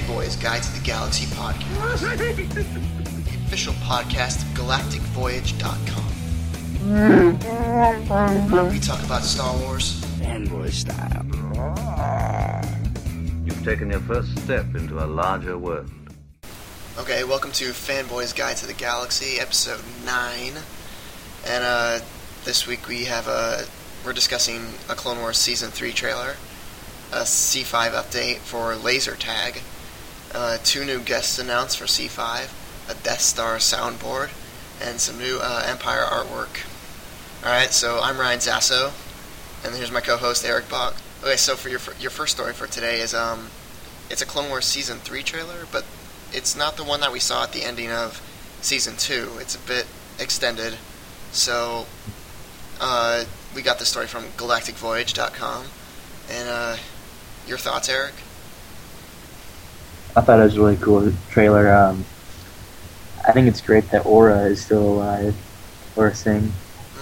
Fanboys Guide to the Galaxy podcast, the official podcast of GalacticVoyage.com. We talk about Star Wars, fanboy style. You've taken your first step into a larger world. Okay, welcome to Fanboys Guide to the Galaxy, episode 9. And this week we're discussing a Clone Wars Season 3 trailer, a C5 update for Laser Tag, 2 new guests announced for C5, a Death Star soundboard, and some new Empire artwork. Alright, so I'm Ryan Zasso, and here's my co-host Eric Bach. Okay, so for your first story for today is it's a Clone Wars Season 3 trailer, but it's not the one that we saw at the ending of Season 2. It's a bit extended. So we got this story from GalacticVoyage.com. And your thoughts, Eric? I thought it was a really cool trailer. I think it's great that Aura is still alive. Aura Singh.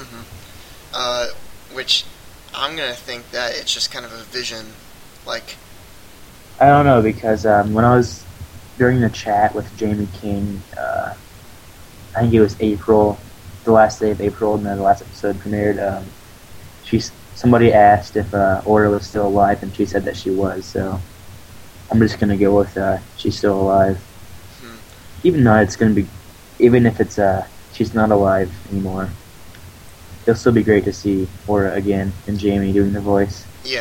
Which I'm going to think that it's just kind of a vision. Like, I don't know, because when I was during the chat with Jamie King, I think it was April, the last day of April, and then the last episode premiered, somebody asked if Aura was still alive, and she said that she was, so I'm just going to go with she's still alive. Even though it's going to be, even if it's she's not alive anymore, it'll still be great to see Aura again and Jamie doing the voice. Yeah.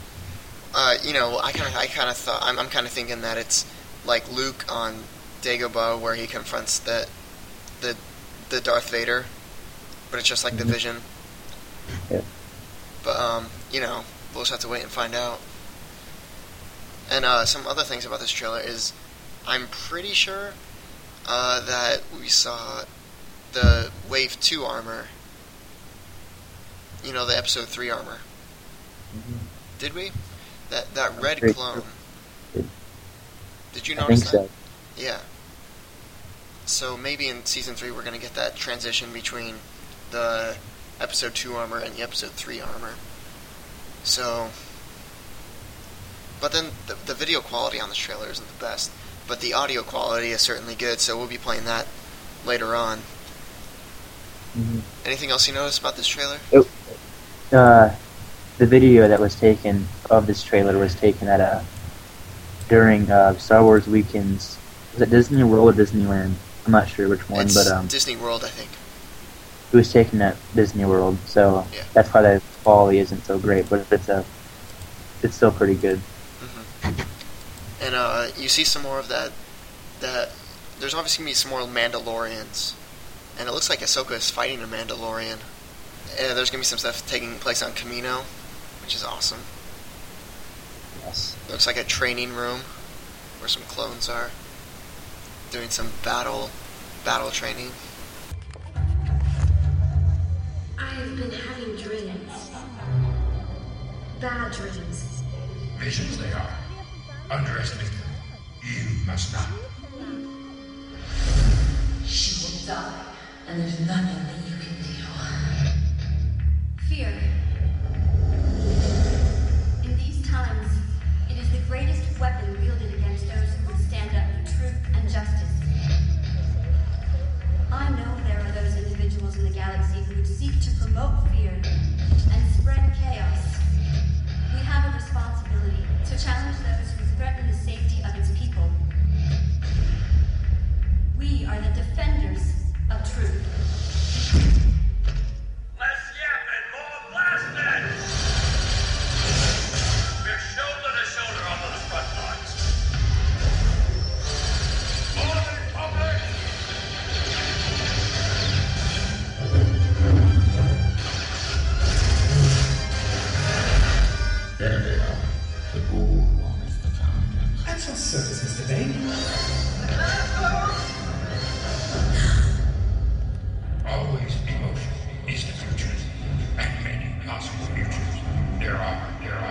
I kind of thought, I'm kind of thinking that it's like Luke on Dagobah, where he confronts the Darth Vader, but it's just like the Vision. Yeah. But we'll just have to wait and find out. And some other things about this trailer is, I'm pretty sure that we saw the Wave 2 armor. You know, the Episode 3 armor. Did we? That red clone. Did you notice that? I think so. Yeah. So maybe in Season 3 we're going to get that transition between the Episode 2 armor and the Episode 3 armor. So... But then the video quality on this trailer isn't the best. But the audio quality is certainly good, so we'll be playing that later on. Anything else you noticed about this trailer? The video that was taken of this trailer was taken at during Star Wars weekends. Was it Disney World or Disneyland? I'm not sure which one, but Disney World, I think. It was taken at Disney World, so yeah. That's why the quality isn't so great, but it's still pretty good. And you see some more of that. There's obviously going to be some more Mandalorians. And it looks like Ahsoka is fighting a Mandalorian. And there's going to be some stuff taking place on Kamino, which is awesome. Yes. Looks like a training room where some clones are doing some battle training. I've been having dreams. Bad dreams. Visions they are. Underestimate them. You must not. She will die, and there's nothing that you can do. Fear. In these times, it is the greatest weapon wielded against those who would stand up for truth and justice. I know there are those individuals in the galaxy who would seek to promote fear and spread chaos. We have a responsibility to challenge those who threaten the safety of its people. We are the defenders of truth. Less yapping, more blasting! We're shoulder to shoulder on those front lines. Order, public! There they are. The bull is the fountain. At your service, Mr. Bane. Always emotion is the future, and many possible futures. There are.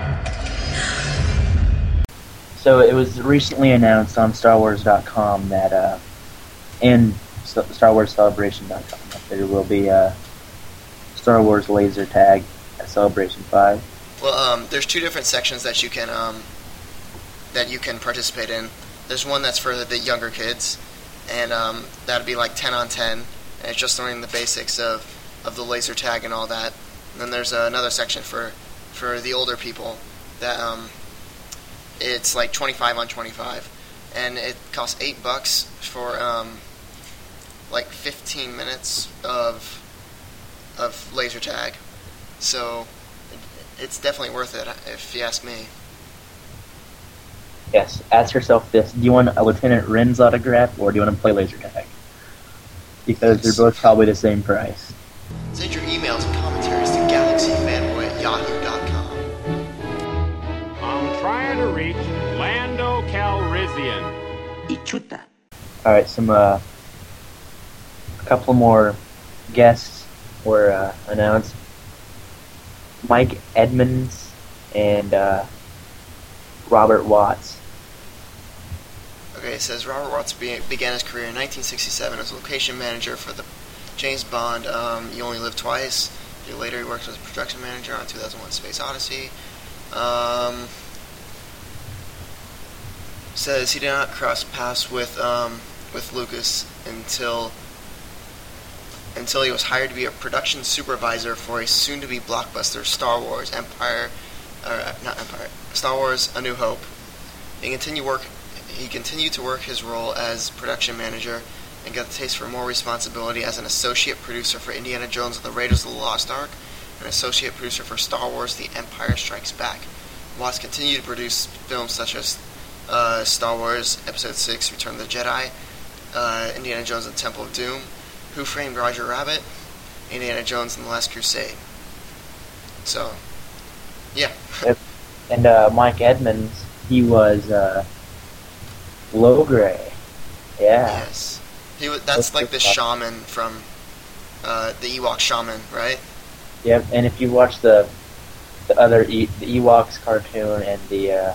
So it was recently announced on StarWars.com that, and StarWarsCelebration.com, that there will be a Star Wars laser tag at Celebration 5. Well, there's 2 different sections that you can participate in. there's one that's for the younger kids, and that'd be like 10 on 10, and it's just learning the basics of the laser tag and all that. And then there's another section for the older people that it's like 25 on 25, and it costs $8 for like 15 minutes of laser tag. So it's definitely worth it if you ask me. Yes, ask yourself this: do you want a Lieutenant Ren's autograph, or do you want to play laser tag? Because they're both probably the same price. Send your emails and commentaries to galaxyfanboy@yahoo.com. I'm trying to reach Lando Calrissian. Ichuta. Alright, a couple more guests were announced. Mike Edmonds and Robert Watts. Okay, it says Robert Watts began his career in 1967 as location manager for the James Bond You Only Live Twice. A year later, he worked as a production manager on 2001 Space Odyssey. Says he did not cross paths with Lucas until he was hired to be a production supervisor for a soon-to-be blockbuster Star Wars Star Wars A New Hope. He continued to work his role as production manager and got the taste for more responsibility as an associate producer for Indiana Jones and the Raiders of the Lost Ark, and associate producer for Star Wars The Empire Strikes Back. Watts continued to produce films such as Star Wars Episode 6, Return of the Jedi, Indiana Jones and the Temple of Doom, Who Framed Roger Rabbit, Indiana Jones and the Last Crusade. So, yeah. Yep. And Mike Edmonds, he was Logray. Yeah. Yes. That's like the shaman from the Ewok shaman, right? Yep. And if you watch the other the Ewoks cartoon and the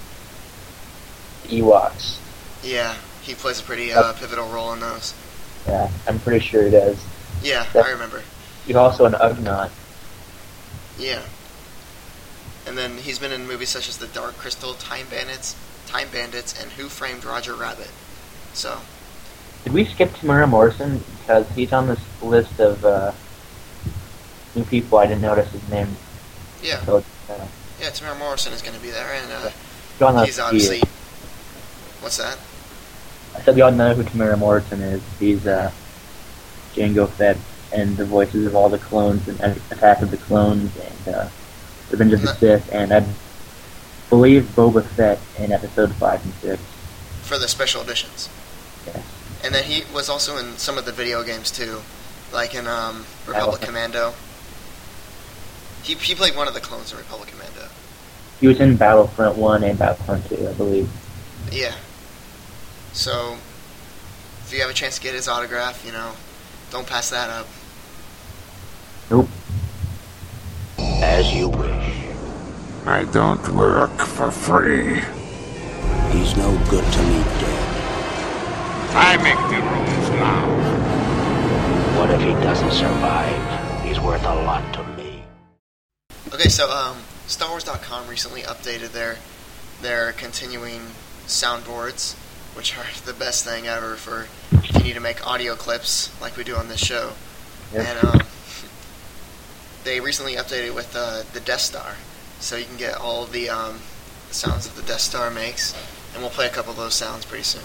Ewoks. Yeah, he plays a pretty pivotal role in those. Yeah, I'm pretty sure he does. Yeah, I remember. He's also an Ugnaught. Yeah. And then he's been in movies such as The Dark Crystal, Time Bandits, and Who Framed Roger Rabbit. So. Did we skip Tamara Morrison? Because he's on this list of new people. I didn't notice his name. Yeah. So, yeah, Tamara Morrison is going to be there, and he's obviously. What's that? I said we all know who Tamara Morrison is. He's Jango Fett and the voices of all the clones in Attack of the Clones and Revenge of the Sith, and I believe Boba Fett in Episode 5 and 6. For the special editions. Yes. And then he was also in some of the video games too, like in Republic Commando. He played one of the clones in Republic Commando. He was in Battlefront 1 and Battlefront 2, I believe. Yeah. So, if you have a chance to get his autograph, don't pass that up. Nope. As you wish. I don't work for free. He's no good to me dead. I make the rules now. What if he doesn't survive? He's worth a lot to me. Okay, so StarWars.com recently updated their continuing soundboards, which are the best thing ever for if you need to make audio clips like we do on this show. Yep. And they recently updated with the Death Star, so you can get all of the sounds that the Death Star makes, and we'll play a couple of those sounds pretty soon.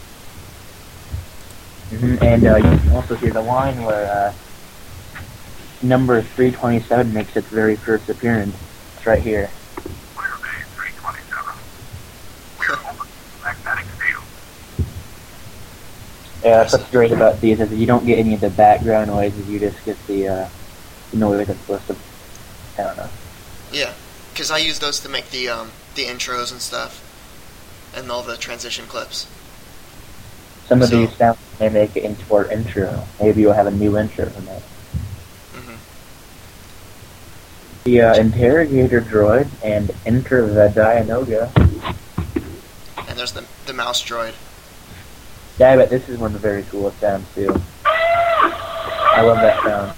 Mm-hmm. And you can also hear the line where number 327 makes its very first appearance. It's right here. Firebase 327. We're over the magnetic field. Yeah, that's what's great about these is you don't get any of the background noises. You just get the noise that's supposed to. I don't know. Yeah, because I use those to make the intros and stuff, and all the transition clips. Some of these sounds may make it into our intro. Maybe you'll have a new intro from that. Mm-hmm. The interrogator droid and Enter the Dianoga. And there's the mouse droid. Yeah, I bet this is one of the very coolest sounds too. I love that sound.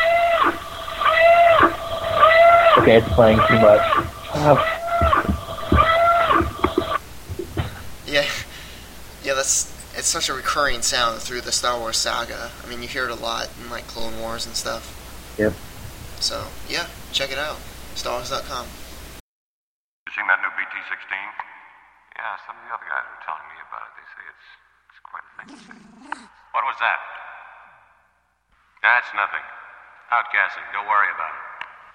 Okay, it's playing too much. Oh. Yeah, Yeah, it's such a recurring sound through the Star Wars saga. I mean, you hear it a lot in like Clone Wars and stuff. Yep. So yeah, check it out. StarWars.com. You seen that new BT-16? Yeah, some of the other guys were telling me about it. They say it's quite a thing. What was that? That's nothing. Outgassing. Don't worry about it.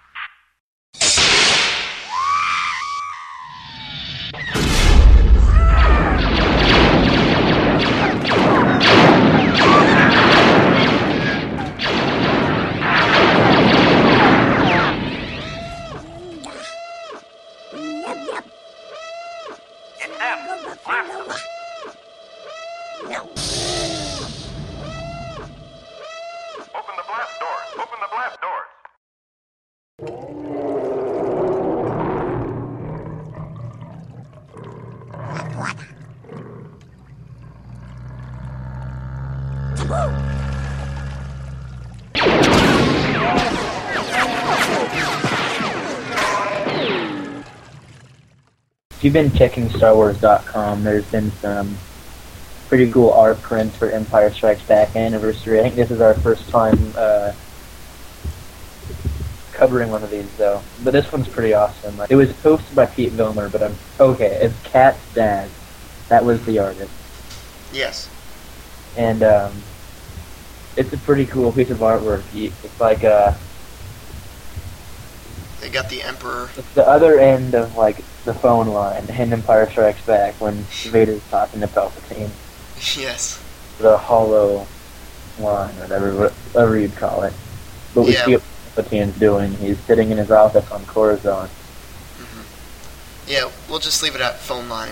Open the blast doors! Open the blast doors! If you've been checking StarWars.com, there's been some pretty cool art prints for Empire Strikes Back anniversary. I think this is our first time covering one of these, though. But this one's pretty awesome. It was posted by Pete Vilmer, but it's Cat Stagg. That was the artist. Yes. And it's a pretty cool piece of artwork. It's like They got the Emperor. it's the other end of like the phone line in Empire Strikes Back when Vader's talking to Palpatine. Yes. The hollow line, or whatever you'd call it. But we Yeah. see what Palpatine's doing. He's sitting in his office on Coruscant. Yeah, we'll just leave it at phone line.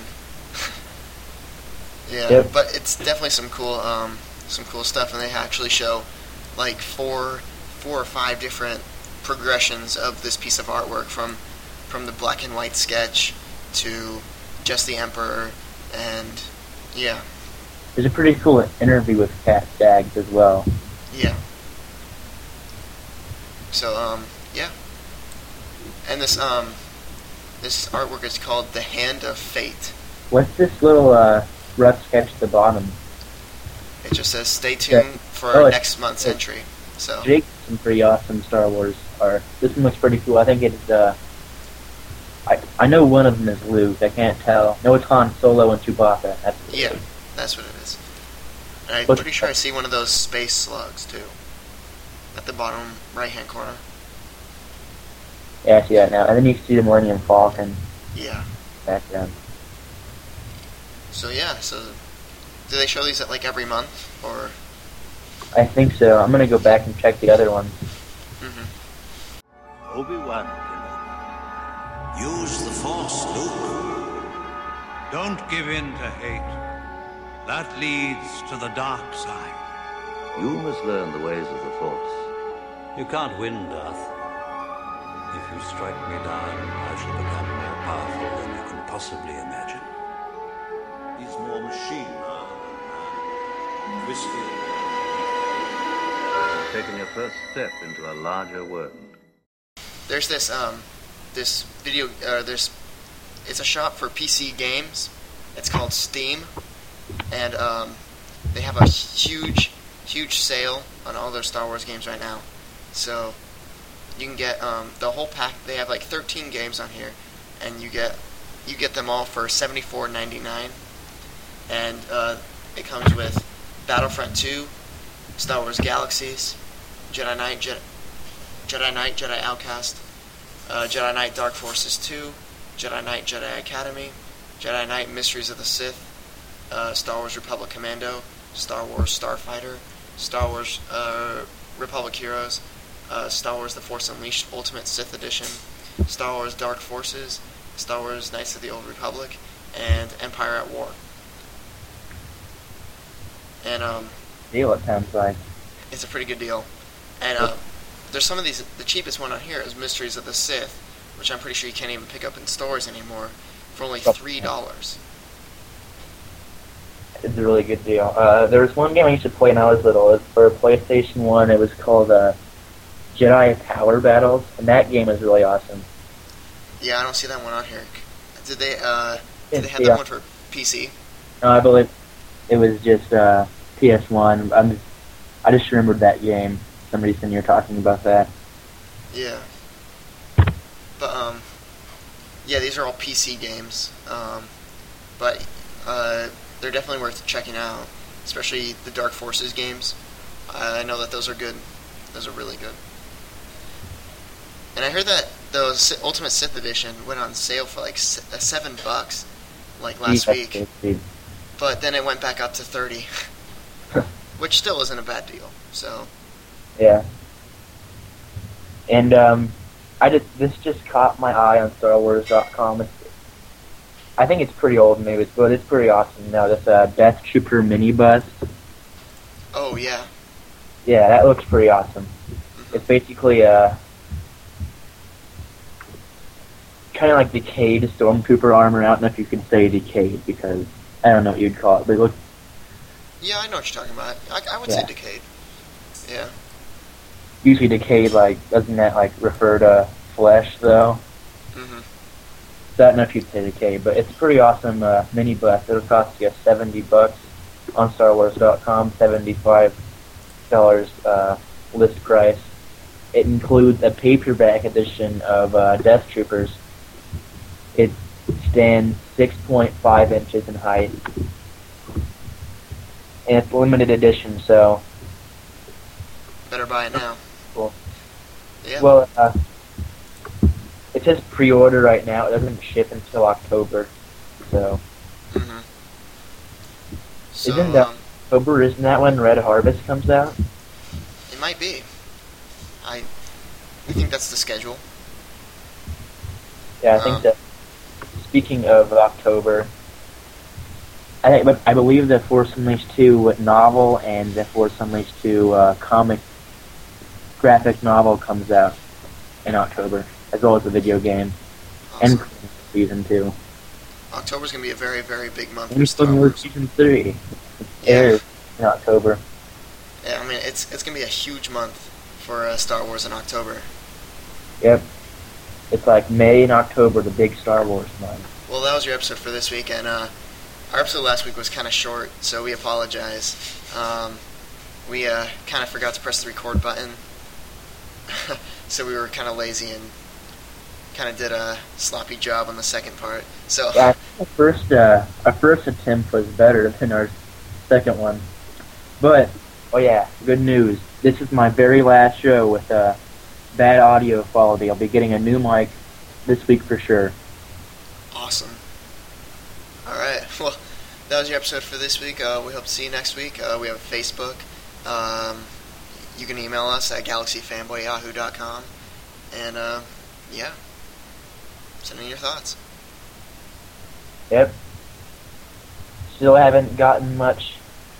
Yeah, Yep. but it's definitely some cool stuff, and they actually show like four or five different progressions of this piece of artwork from the black and white sketch to just the Emperor, and yeah, There's a pretty cool interview with Cat Staggs as well. yeah. So yeah, and this artwork is called The Hand of Fate. What's this little rough sketch at the bottom? It just says stay tuned for Oh, next month's entry. So Jake did some pretty awesome Star Wars art. This one looks pretty cool. I think it's I know one of them is Luke. I can't tell. No, it's Han Solo and Chewbacca. That's what it yeah, is. that's what it is. And I'm What's- pretty sure I see one of those space slugs too, at the bottom right-hand corner. Yeah, I see that now. And then you can see the Millennium Falcon Yeah. back then. So yeah. So do they show these at like every month or? I think so. I'm gonna go back and check the other ones. Mm-hmm. Obi-Wan Kenobi. Use the Force, Luke. Don't give in to hate. That leads to the dark side. You must learn the ways of the Force. You can't win, Darth. If you strike me down, I shall become more powerful than you can possibly imagine. He's more machine now than man. Twisted. You've taken your first step into a larger world. There's this this video it's a shop for PC games. It's called Steam, and they have a huge sale on all their Star Wars games right now. So you can get the whole pack. They have like 13 games on here, and you get them all for $74.99, and it comes with Battlefront 2, Star Wars Galaxies, Jedi Knight, Jedi Outcast, Jedi Knight Dark Forces 2, Jedi Knight Jedi Academy, Jedi Knight Mysteries of the Sith, Star Wars Republic Commando, Star Wars Starfighter, Star Wars Republic Heroes, Star Wars The Force Unleashed Ultimate Sith Edition, Star Wars Dark Forces, Star Wars Knights of the Old Republic, and Empire at War. And Deal, it sounds like. it's a pretty good deal. And there's some of these. The cheapest one on here is Mysteries of the Sith, which I'm pretty sure you can't even pick up in stores anymore, for only $3. It's a really good deal. There was one game I used to play when I was little. It was for PlayStation 1. It was called Jedi Power Battles, and that game is really awesome. Yeah, I don't see that one on here. Did they have Yeah. that one for PC? No, I believe it was just PS1. I just remembered that game. Somebody said you were talking about that. Yeah. But, yeah, these are all PC games. But they're definitely worth checking out, especially the Dark Forces games. I know that those are good. Those are really good. And I heard that the Ultimate Sith Edition went on sale for like $7, like last week. But then it went back up to $30, which still isn't a bad deal. So. Yeah. And this just caught my eye on StarWars.com. I think it's pretty old news, but it's pretty awesome now. This Death Trooper minibus. Oh yeah. Yeah, that looks pretty awesome. It's basically kind of like decayed Stormtrooper armor. I don't know if you can say decayed because I don't know what you'd call it, but it looks. Yeah, I know what you're talking about. I would say decayed. Yeah. Usually decayed, like, doesn't that like refer to flesh though? Mhm. So I don't know if you'd say decayed, but it's a pretty awesome minibus. It'll cost you $70 on StarWars.com, $75 list price. It includes a paperback edition of Death Troopers. It stands 6.5 inches in height, and it's limited edition, so better buy it now. Cool. Yeah. Well, it says pre-order right now. It doesn't ship until October, so. Mhm. So, isn't that October? Isn't that when Red Harvest comes out? It might be. I think that's the schedule. Yeah, I think so. Speaking of October, I believe the Force Unleashed 2 novel and the Force Unleashed 2 comic graphic novel comes out in October, as well as the video game. Awesome. And Season 2. October's going to be a very, very big month And for Star Wars. Season 3. Airs in October. Yeah, I mean, it's going to be a huge month for Star Wars in October. Yep. It's like May and October, the big Star Wars month. Well, that was your episode for this week, and our episode last week was kind of short, so we apologize. We kind of forgot to press the record button, so we were kind of lazy and kind of did a sloppy job on the second part. So yeah, our first attempt was better than our second one. But, oh yeah, good news. This is my very last show with bad audio quality. I'll be getting a new mic this week for sure. Awesome. Alright, well, that was your episode for this week. We hope to see you next week. We have a Facebook. You can email us at galaxyfanboy@yahoo.com. And, yeah. Send in your thoughts. Yep. Still haven't gotten much,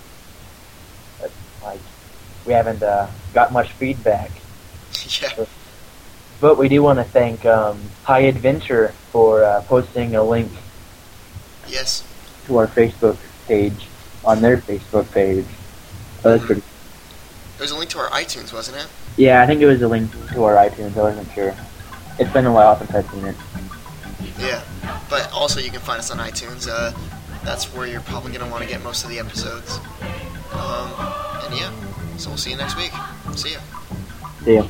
we haven't got much feedback. Yeah. But we do want to thank High Adventure for posting a link Yes. to our Facebook page on their Facebook page. So that's pretty. It was a link to our iTunes, wasn't it? Yeah, I think it was a link to our iTunes. I wasn't sure. It's been a while since I've seen it. Yeah. But also you can find us on iTunes. That's where you're probably going to want to get most of the episodes. And yeah. So we'll see you next week. See ya. See ya.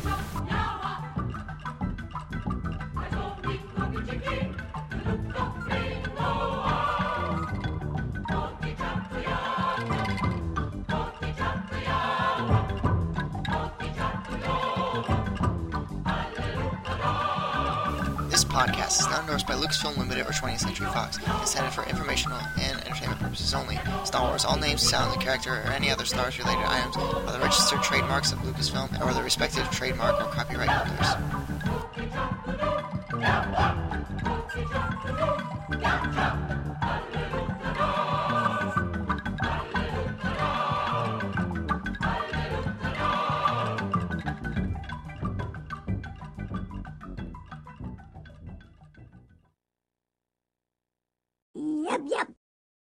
This podcast is not endorsed by Lucasfilm Limited or 20th Century Fox. It's intended for informational and entertainment purposes only. Star Wars, all names, sounds, and character, or any other Star Wars-related items are the registered trademarks of Lucasfilm or the respective trademark or copyright holders.